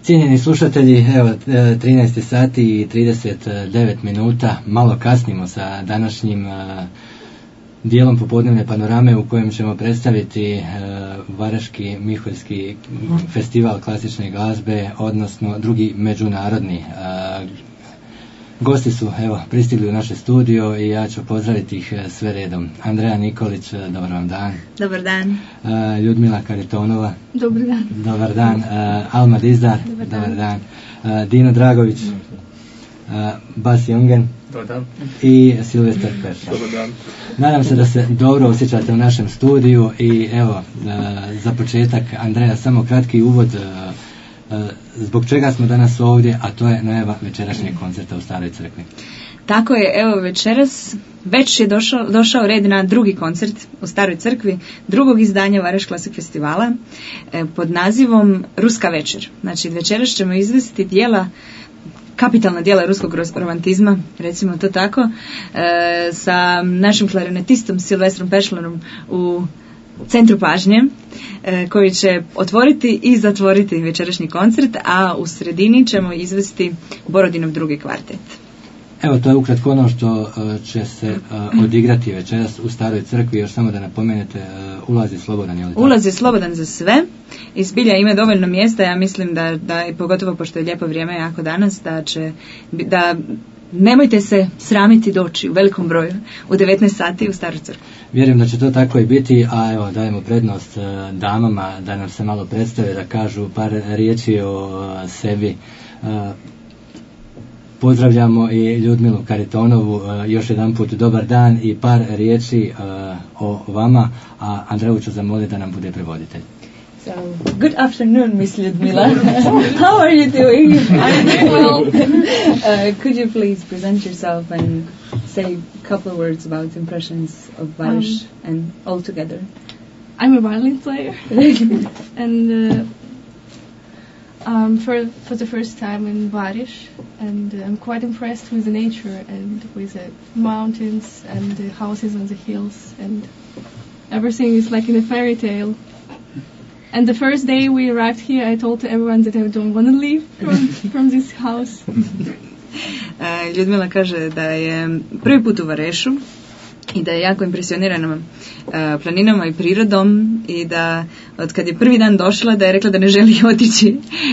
Cijenjeni slušatelji, evo 13 sati i 39 minuta, malo kasnimo sa današnjim dijelom popodnevne panorame u kojem ćemo predstaviti Varaždinski Miholjski festival klasične glazbe, odnosno drugi međunarodni. Gosti su evo pristigli u naše studio i ja ću pozdraviti ih sve redom. Andreja Nikolić, dobar vam dan. Dobar dan. Ljudmila Karitonova. Dobar dan. Dobar dan. Alma Dizdar. Dobar dan. Dino Dragović. Bas Jungen. Dobar dan. I Silvestar Perša. Dobar dan. Nadam se da se dobro osjećate u našem studiju i evo, za početak, Andreja, samo kratki uvod zbog čega smo danas ovdje, a to je najava večerašnjeg koncerta u Staroj crkvi. Tako je, evo večeras već je došao red na drugi koncert u Staroj crkvi, drugog izdanja Varaždinskog Classic festivala pod nazivom Ruska večer. Znači večeras ćemo izvesti kapitalna djela ruskog romantizma, recimo to tako, sa našim klarinetistom Silvestrom Peršlerom u centru pažnje, koji će otvoriti i zatvoriti večerašnji koncert, a u sredini ćemo izvesti Borodinov drugi kvartet. Evo, to je ukratko ono što će se odigrati večeras u Staroj crkvi. Još samo da napomenete, ulaz je slobodan, je li tako? Ulaz je slobodan za sve i zbilja ima dovoljno mjesta. Ja mislim da pogotovo pošto je lijepo vrijeme jako danas, da nemojte se sramiti doći u velikom broju u 19 sati u Staroj crkvi. Vjerujem da će to tako i biti, a evo dajemo prednost damama da nam se malo predstave, da kažu par riječi o sebi. Pozdravljamo i Ljudmilu Karitonovu, još jedan put dobar dan i par riječi o vama, a Andreju ću zamoliti da nam bude prevoditelj. So, good afternoon, Miss Ljudmila. How are you doing? I'm doing well. Could you please present yourself and say a couple of words about impressions of Vareš and all together? I'm a violin player, and for the first time in Vareš, and I'm quite impressed with the nature and with the mountains and the houses on the hills, and everything is like in a fairy tale. And the first day we arrived here, I told to everyone that I don't want to leave from this house. Ljudmila kaže da je prvi put u Varešu i da je jako impresionirana planinama i prirodom i da od kad je prvi dan došla da je rekla da ne želi otići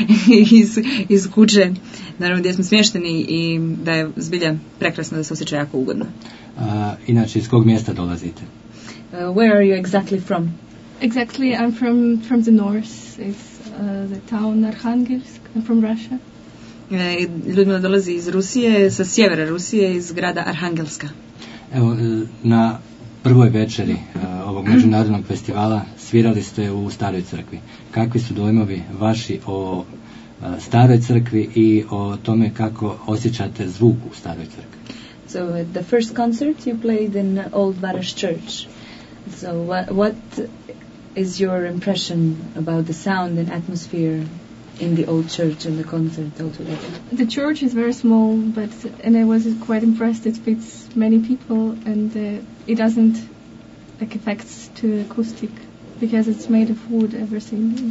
iz kuće, naravno gdje smo smješteni, i da je zbilja prekrasno, da se osjeća jako ugodno. Inače, iz kog mjesta dolazite? Where are you exactly from? Exactly, I'm from the north. It's the town Arkhangelsk. I'm from Russia. Ljudmila dolazi iz Rusije, sa sjevera Rusije, iz grada Arhangelska. Evo, na prvoj večeri ovog međunarodnog festivala svirali ste u Staroj crkvi. Kakvi su dojmovi vaši o Staroj crkvi i o tome kako osjećate zvuk u Staroj crkvi? So at the first concert you played in Old Vareš Church. So what is your impression about the sound and atmosphere in the old church and the concert altogether? The church is very small, and I was quite impressed. It fits many people, and it doesn't affect to acoustic because it's made of wood, everything.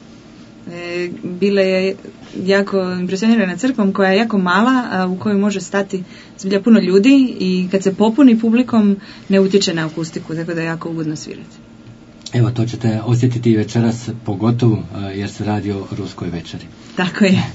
Bila je jako impresionirana crkvom koja je jako mala, a u kojoj može stati zbilja puno ljudi, i kad se popuni publikom ne utječe na akustiku, tako da je jako ugodno svirati. Evo, to ćete osjetiti večeras pogotovo jer se radi o ruskoj večeri. Tako je.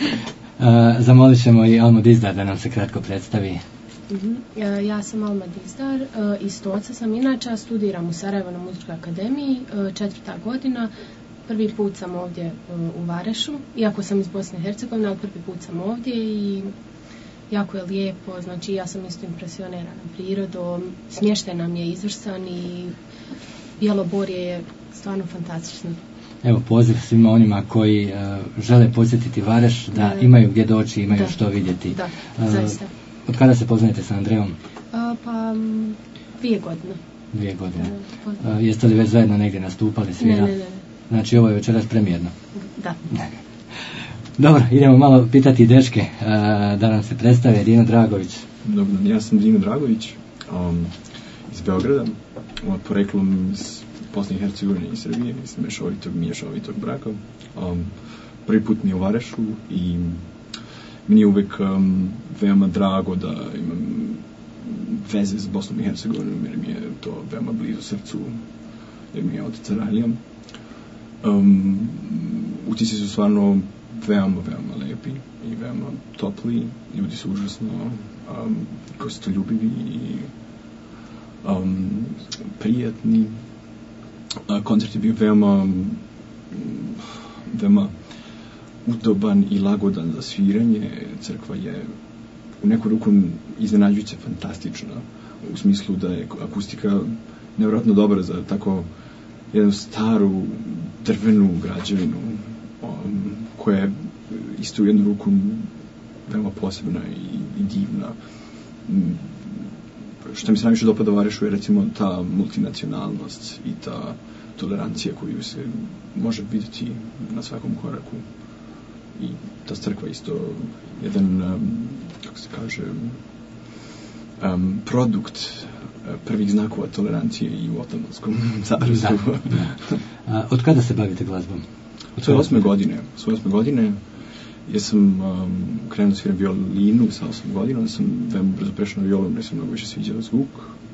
Zamolit ćemo i Almu Dizdar da nam se kratko predstavi. Ja sam Alma Dizdar, iz Stoca sam inače, studiram u Sarajevo na muzičkoj akademiji, 4. godina. Prvi put sam ovdje u Varešu, iako sam iz Bosne i Hercegovine, ali prvi put sam ovdje i jako je lijepo, znači ja sam isto impresionirana prirodom, smještaj nam je izvrstan i Bjeloborje je stvarno fantastično. Evo, poziv svima onima koji žele posjetiti Vareš da imaju gdje doći, imaju što vidjeti. Da, zaista. Od kada se poznajete sa Andrejom? Pa 2 godine. 2 godine. Jeste li već zajedno negdje nastupali, svirali? Ne. Znači ovo je večeras premijerno. Da. Dobro, idemo malo pitati dečke da nam se predstave. Dino Dragović. Dobro, ja sam Dino Dragović iz Beograda, poreklom iz Bosne i Hercegovine i Srbije, mislim mješovitog braka. prvi put mi je u Varešu i meni je uvijek veoma drago da imam veze s Bosnom i Hercegovinom, jer mi je to veoma blizu srcu, jer mi je otac Aralija. Utisci su stvarno veoma lepi i veoma topli, ljudi su užasno gostoljubivi i prijatni. Koncert je bio veoma udoban i lagodan za sviranje. Crkva je u neku ruku iznenađujuće fantastična, u smislu da je akustika nevjerojatno dobra za tako jednu staru drvenu građevinu, koja je isto u jednu ruku veoma posebna i divna. Što mi se najviše dopada u Varešu je recimo ta multinacionalnost i ta tolerancija koju se može vidjeti na svakom koraku. I ta crkva isto jedan, kako se kaže, produkt prvih znakova tolerancije i u Otomanskom carstvu. Od kada se bavite glazbom? Od svoje 8. godine. Ja sam krenuo da sviram violinu sa 8 godina, onda sam veoma brzo prešao na violinu, jer sam mnogo više sviđao zvuk.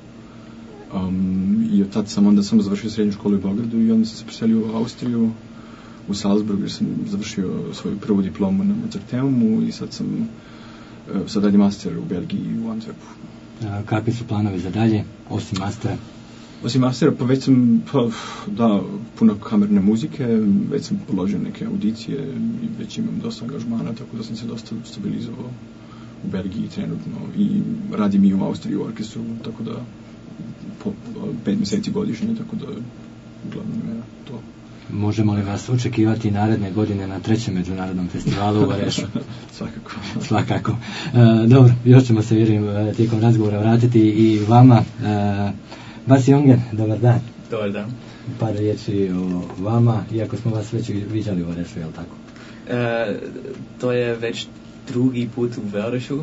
I od tada sam onda završio srednju školu u Beogradu i onda sam se preselio u Austriju, u Salzburg, jer sam završio svoju prvu diplomu na Mozarteumu i sad radim master u Belgiji u Antwerpu. Kakvi su planovi za dalje, osim mastera? Osim mastera, pa već sam, puno kamerne muzike, već sam položio neke audicije i već imam dosta angažmana, tako da sam se dosta stabilizovao u Belgiji trenutno i radim i u Austriji u orkestru, tako da po 5 mjeseci godišnje, tako da uglavnom je to. Možemo li vas očekivati naredne godine na 3. međunarodnom festivalu u Varešu? Svakako. Dobro, još ćemo se, vjerujem, tijekom razgovora vratiti i vama. Bas Jungen, dobar dan. Dobar dan. Par riječi o vama, iako smo vas već viđali u Varešu, je li tako? To je već drugi put u Varešu.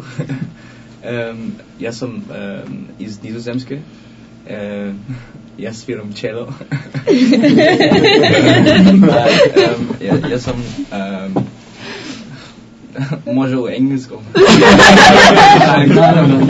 Ja sam iz Nizozemske. Ja sviram cello. Ja sam može u engleskom. Naravno.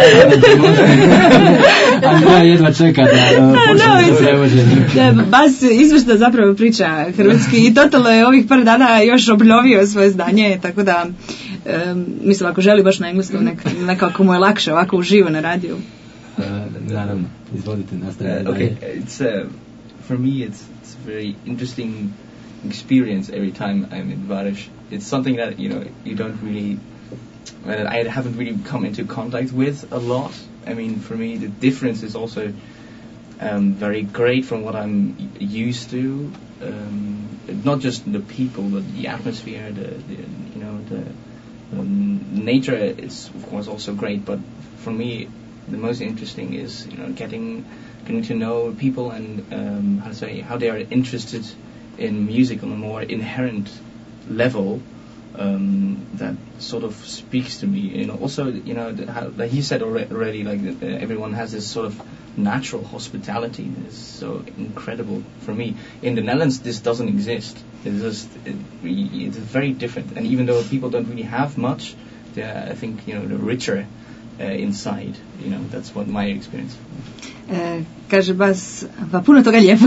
Andreja jedva čeka da počne prevođenje. Bas izvršno zapravo priča hrvatski i totalno je ovih par dana još obnovio svoje znanje, tako da mislim, ako želi baš na engleskom, nekako mu je lakše ovako uživo na radiju. Naravno, izvolite, nastavite. Okay, for me it's a very interesting experience every time I'm in Varesh. It's something that you don't really, I haven't really come into contact with a lot. I mean, for me the difference is also very great from what I'm used to. Not just the people, but the atmosphere, the nature is of course also great. But for me, the most interesting is getting to know people and how they are interested in music on a more inherent level that sort of speaks to me. Also, like he said already, like everyone has this sort of natural hospitality that is so incredible for me. In the Netherlands, this doesn't exist. It's very different. And even though people don't really have much, I think they're richer inside. That's what my experience. Kaže Bas, pa puno toga lijepog.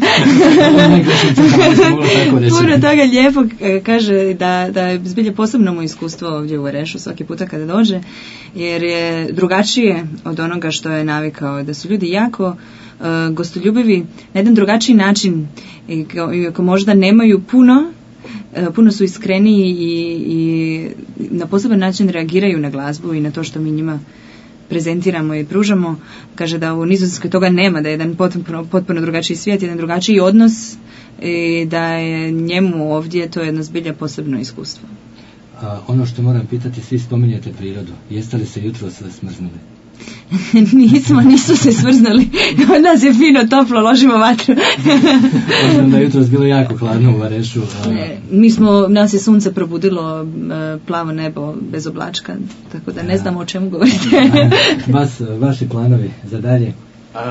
Puno toga lijepog, kaže da je zbilje posebno mu iskustvo ovdje u Varešu svaki puta kada dođe, jer je drugačije od onoga što je navikao, da su ljudi jako gostoljubivi na jedan drugačiji način, iako možda nemaju puno su iskreniji i na poseban način reagiraju na glazbu i na to što mi njima prezentiramo i pružamo. Kaže da u Nizozemskoj toga nema, da je jedan potpuno drugačiji svijet, jedan drugačiji odnos i da je njemu ovdje to jedno zbilja posebno iskustvo. Ono što moram pitati, svi spominjete prirodu. Jeste li se jutros smrznuli? Nisu se smrznuli. Od nas je fino, toplo, ložimo vatru. Znam da je jutros bilo jako hladno u Varešu. Nas je sunce probudilo, plavo nebo bez oblačka, tako da ne znamo o čemu govorite. Vaši planovi za dalje?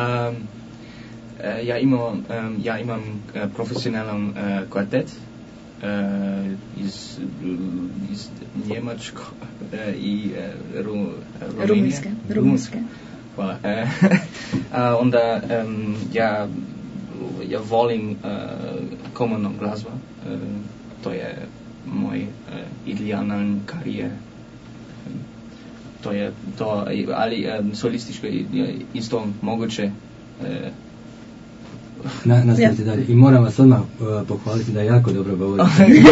Ja imam profesionalan kvartet iz Njemačko i Rumunjske. Hvala. Onda ja volim komunalnu glazbu. To je moj idealan karijer. To je to, ali solističko je isto moguće. Nastavite dalje. I moram vas odmah pohvaliti da jako dobro govorite.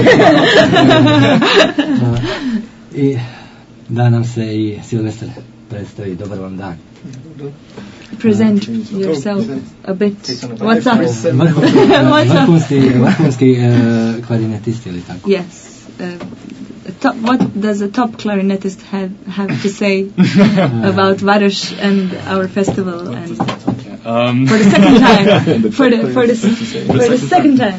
I da nam se i Silvestar predstavi. Dobar vam dan. Present yourself a bit. What's up? Vrhunski klarinetisti ili tako? Yes. What does a top clarinetist have to say about Varoš and our festival and for the second time? For the second time.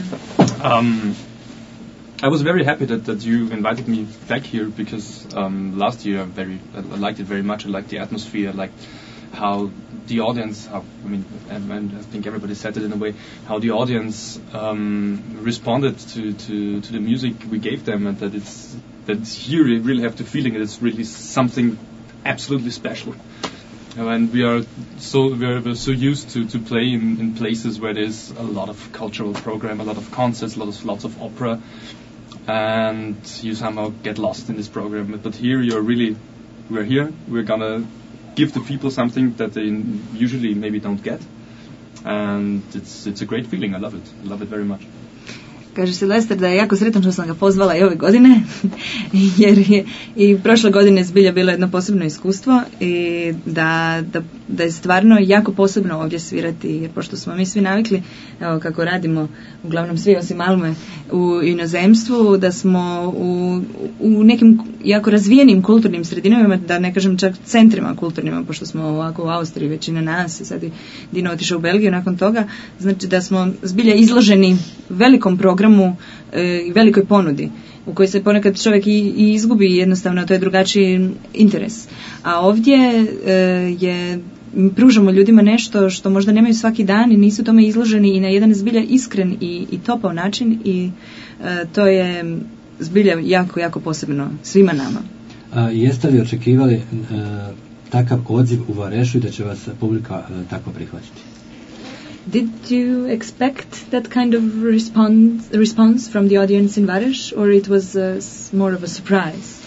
I was very happy that you invited me back here because last year I liked it very much. I liked the atmosphere. I liked how the audience, and I think everybody said it in a way, how the audience responded to the music we gave them, and that here you really have the feeling that it's really something absolutely special. And we're so used to play in places where there's a lot of cultural program, a lot of concerts, lots of opera, and you somehow get lost in this program. But here we're here. We're gonna give the people something that they usually maybe don't get, and it's a great feeling. I love it very much. Kaže Silvestar da je jako sretan što sam ga pozvala i ove godine, jer je i prošle godine zbilja bilo jedno posebno iskustvo i da je stvarno jako posebno ovdje svirati, jer pošto smo mi svi navikli, evo kako radimo, uglavnom svi osim Alme u inozemstvu, da smo u nekim jako razvijenim kulturnim sredinama, da ne kažem čak centrima kulturnima, pošto smo ovako u Austriji većina nas i sad je Dino otišao u Belgiju nakon toga, znači da smo zbilja izloženi velikom programu i velikoj ponudi u kojoj se ponekad čovjek i izgubi, jednostavno to je drugačiji interes. A ovdje pružamo ljudima nešto što možda nemaju svaki dan i nisu tome izloženi i na jedan zbilja iskren i topao način i to je zbilja jako, jako posebno svima nama. Jeste li očekivali takav odziv u Varešu i da će vas publika tako prihvatiti? Did you expect that kind of response from the audience in Varoš, or it was more of a surprise?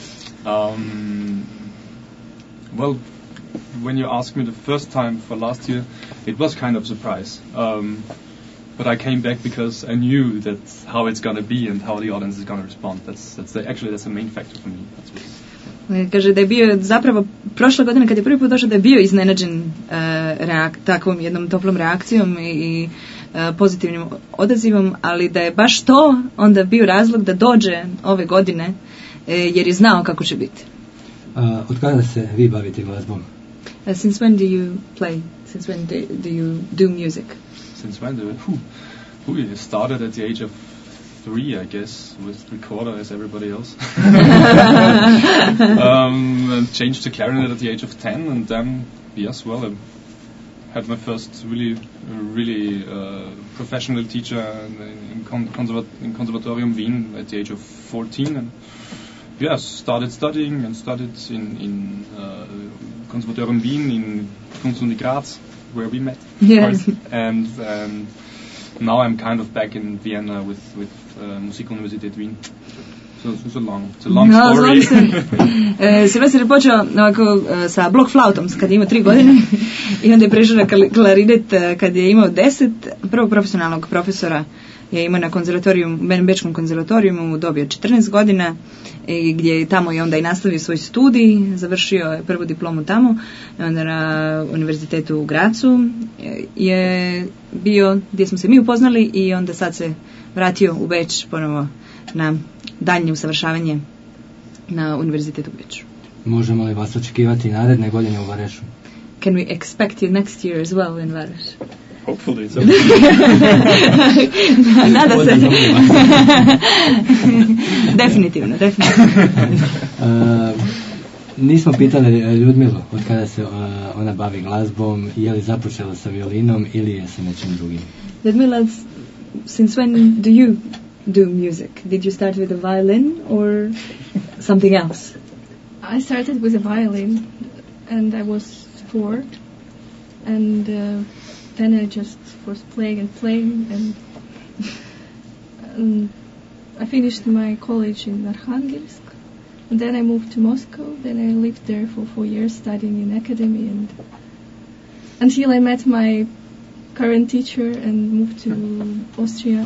Well, when you asked me the first time for last year, it was kind of surprise. But I came back because I knew that how it's going to be and how the audience is going to respond. That's the main factor for me. Kaže da je bio zapravo prošle godine kad je prvi put došao da je bio iznenađen takvom jednom toplom reakcijom i pozitivnim odazivom, ali da je baš to onda bio razlog da dođe ove godine jer je znao kako će biti. Od kada se vi bavite glazbom? Since when do you play? Since when do you do music? Since when we started at the age of 3, I guess, with recorder as everybody else. And changed to clarinet at the age of 10, and then, yes, well, I had my first really professional teacher in Conservatorium Wien at the age of 14, and yes, started studying and studied in Conservatorium Wien in Kunstuni Graz, where we met, yes. And now I'm kind of back in Vienna with Musikuniversität Wien. So it's a long story. Silvestar je počeo ovako sa blok flautom kad je imao 3 godine i onda je prešao na klarinet kad je imao 10. Prvog profesionalnog profesora je imao na Bečkom konzervatorijumu u dobi od 14 godina i gdje je tamo i onda i nastavio svoj studij, završio je prvu diplomu tamo, onda na univerzitetu u Gracu je bio gdje smo se mi upoznali i onda sad se vratio u Beč ponovo na daljnje usavršavanje na univerzitetu u Beču. Možemo li vas očekivati naredne godine u Varešu? Can we expect you next year as well in Varoš? Hopefully so. Nada se. Definitivno. Nismo pitali Ljudmilu od kada se ona bavi glazbom, je li započela sa violinom ili je sa nečim drugim? Ljudmila, since when do you do music? Did you start with a violin or something else? I started with a violin, and I was 4, and then I just was playing, and I finished my college in Arkhangelsk, and then I moved to Moscow. Then I lived there for 4 years studying in academy, and until I met my current teacher and moved to Austria.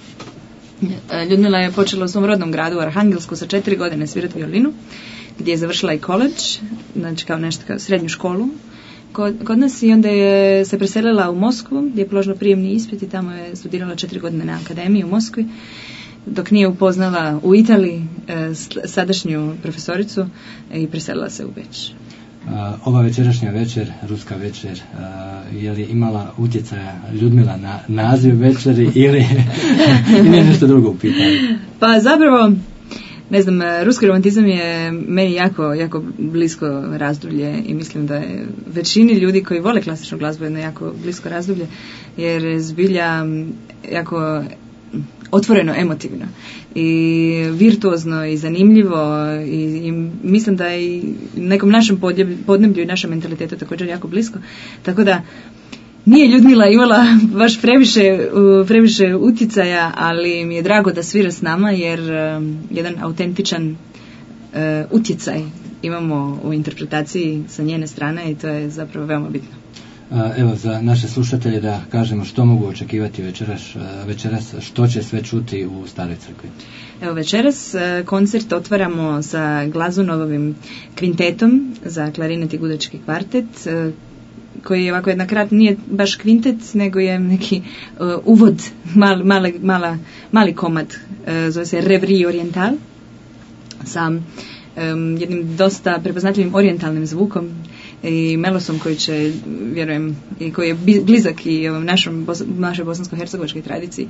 Ljudmila je počela u svom rodnom gradu u Arhangelsku sa 4 godine svirati violinu, gdje je završila i college, znači kao nešto kao srednju školu kod nas, i onda je se preselila u Moskvu gdje je položila prijemni ispit i tamo je studirala 4 godine na akademiji u Moskvi, dok nije upoznala u Italiji sadašnju profesoricu i preselila se u Beč. Ova večerašnja večer, ruska večer, je li imala utjecaja Ljudmila na naziv večeri ili nije nešto drugo u pitanju? Pa zapravo, ne znam, ruski romantizam je meni jako blisko razdoblje i mislim da je većini ljudi koji vole klasičnu glazbu jedno jako blisko razdoblje, jer je zbilja jako otvoreno, emotivno i virtuozno i zanimljivo i mislim da je i nekom našem podneblju i našem mentalitetu također jako blisko, tako da nije Ljudmila imala baš previše utjecaja, ali mi je drago da svira s nama, jer jedan autentičan utjecaj imamo u interpretaciji sa njene strane i to je zapravo veoma bitno. Evo, za naše slušatelje da kažemo što mogu očekivati večeras, što će sve čuti u Staroj crkvi. Evo, večeras koncert otvaramo sa Glazunovovim kvintetom za klarinet i gudački kvartet, koji je ovako nije baš kvintet, nego je neki uvod, mali komad, zove se Rêverie Orientale, sa jednim dosta prepoznatljivim orijentalnim zvukom i melosom koji će, vjerujem, i koji je blizak i našoj bosansko-hercegovačkoj tradiciji.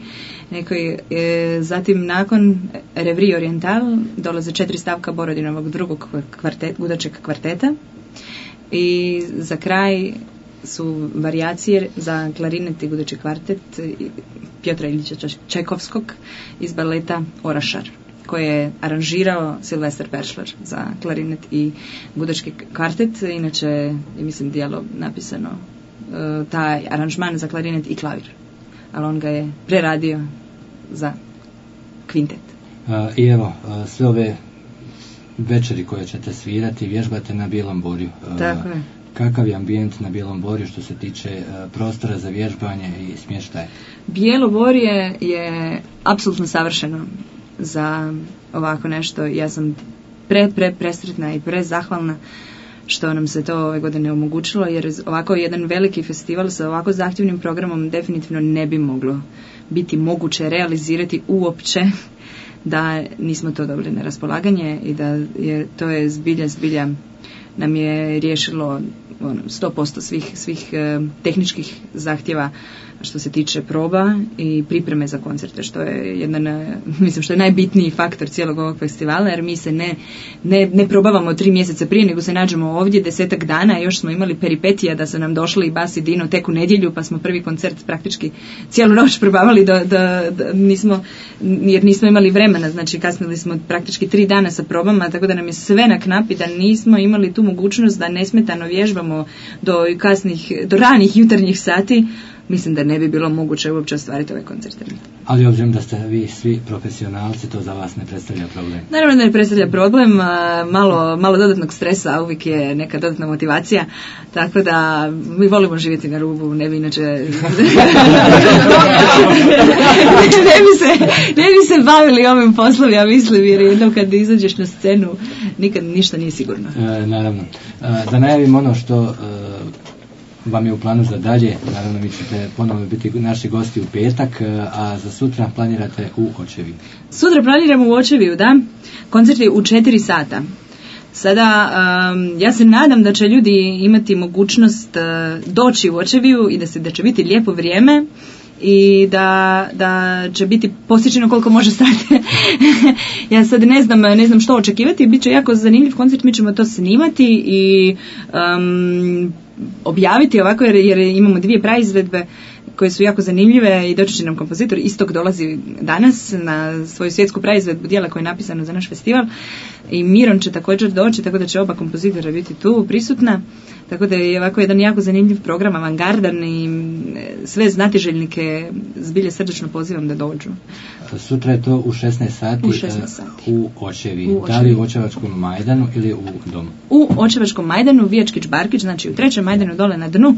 Zatim nakon Rêverie Orientale dolaze 4 stavka Borodinovog drugog gudačeg kvarteta i za kraj su varijacije za klarinet i gudači kvartet Pjotra Ilića Čajkovskog iz baleta Orašar, koje je aranžirao Silvestar Peršler za klarinet i gudački kvartet. Inače, mislim, dijelo napisano, taj aranžman za klarinet i klavir, ali on ga je preradio za kvintet. I evo, sve ove večeri koje ćete svirati, vježbate na Bijelom Borju. Tako je. Kakav je ambijent na Bijelom Borju što se tiče prostora za vježbanje i smještaje? Bijelo Borje je apsolutno savršeno za ovako nešto. Ja sam presretna i prezahvalna što nam se to ove godine omogućilo, jer ovako jedan veliki festival sa ovako zahtjevnim programom definitivno ne bi moglo biti moguće realizirati uopće da nismo to dobili na raspolaganje i da to je zbilja nam je riješilo 100% svih tehničkih zahtjeva što se tiče proba i pripreme za koncerte, što je što je najbitniji faktor cijelog ovog festivala, jer mi se ne probavamo 3 mjeseca prije, nego se nađemo ovdje 10 dana, još smo imali peripetija da su nam došli i bas i Dino tek u nedjelju, pa smo prvi koncert praktički cijelu noć probavali jer nismo imali vremena, znači kasnili smo praktički 3 dana sa probama, tako da nam je sve na knap i da nismo imali tu mogućnost da nesmetano vježbamo do ranih jutarnjih sati. Mislim da ne bi bilo moguće uopće ostvariti ove koncerte. Ali obzirom da ste vi svi profesionalci, to za vas ne predstavlja problem? Naravno da ne predstavlja problem, malo dodatnog stresa, uvijek je neka dodatna motivacija, tako da mi volimo živjeti na rubu, ne bi inače ne bi se bavili ovim poslom, ja mislim, jer jednom kad izađeš na scenu nikad ništa nije sigurno. Naravno. Da najavim ono što vam je u planu za dalje, naravno vi ćete ponovno biti naši gosti u petak, a za sutra planirate u Očeviju. Sutra planiramo u Očeviju, da. Koncert je u 4 sata. Sada, ja se nadam da će ljudi imati mogućnost doći u Očeviju i da će biti lijepo vrijeme i da će biti posjećeno koliko može stati. Ja sad ne znam što očekivati, bit će jako zanimljiv koncert, mi ćemo to snimati i objaviti ovako, jer imamo 2 praizvedbe koje su jako zanimljive i doći će nam kompozitor. Istok dolazi danas na svoju svjetsku praizvedbu dijela koje je napisano za naš festival i Miron će također doći, tako da će oba kompozitora biti tu prisutna. Tako da je ovako jedan jako zanimljiv program, avangardan i sve znatiželjnike zbilje srdečno pozivam da dođu. Sutra je to u 16 sati, u Očevi. Da li u Očevačkom Majdanu ili u domu? U Očevačkom Majdanu, Vijačkić Barkić, znači u 3. Majdanu dole na dnu.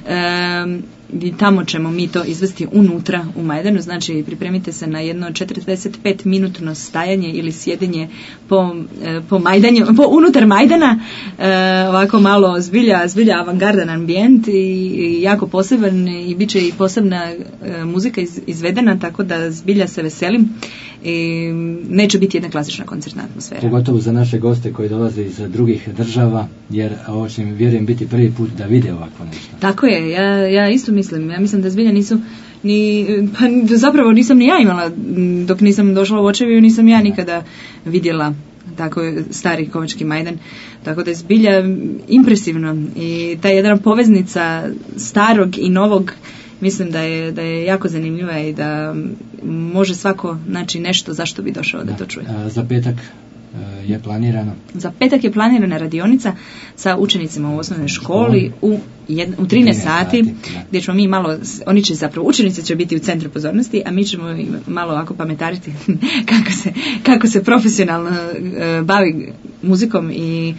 I tamo ćemo mi to izvesti unutra u Majdanu, znači pripremite se na jedno 45-minutno stajanje ili sjedenje po Majdanju, unutar Majdana, ovako malo zbilja avangardan ambijent i jako poseban i bit će i posebna muzika izvedena, tako da zbilja se veselim i neće biti jedna klasična koncertna atmosfera. Pogotovo za naše goste koji dolaze iz drugih država, jer ovo će im, vjerujem, biti prvi put da vide ovako nešto. Tako je, ja isto mislim. Ja mislim da zbilja nisu pa zapravo nisam ni ja imala, dok nisam došla u Očeviju, nisam ja nikada vidjela tako stari Kovački Majdan, tako da je zbilja impresivno i ta jedna poveznica starog i novog, mislim da je jako zanimljiva i da može svako naći nešto zašto bi došao da to čuje. Za petak je planirano? Za petak je planirana radionica sa učenicima u osnovnoj školi u 13 sati, gdje ćemo mi malo, učenici će biti u centru pozornosti, a mi ćemo malo ovako pametariti kako se profesionalno bavi muzikom i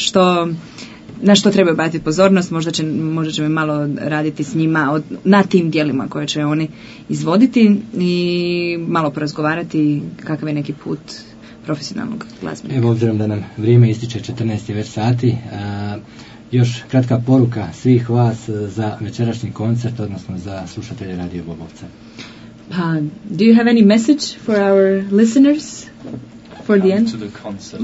na što treba obratiti pozornost, možda ćemo malo raditi s njima na tim dijelima koje će oni izvoditi i malo porazgovarati kakav je neki put profesionalnog glazbenika. Evo, obzirom da nam vrijeme ističe 14 već sati, još kratka poruka svih vas za večerašnji koncert, odnosno za slušatelje Radio Bobovca. Do you have any message for our listeners? For the end? To the concert.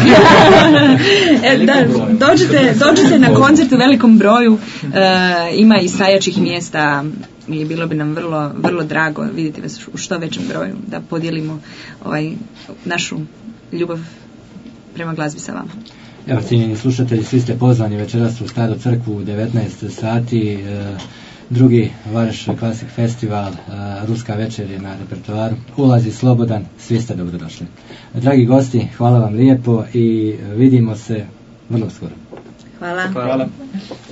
Dođite na koncert u velikom broju, ima i stajaćih mjesta i bilo bi nam vrlo, vrlo drago vidjeti vas u što većem broju, da podijelimo našu ljubav prema glazbi sa vama. Evo, cijenjeni slušatelji, svi ste pozvani večeras u Staru crkvu u 19 sati, drugi Vareš Classic Festival, Ruska večer je na repertoaru, ulaz je slobodan, svi ste dobrodošli. Dragi gosti, hvala vam lijepo i vidimo se vrlo skoro. Hvala. Hvala.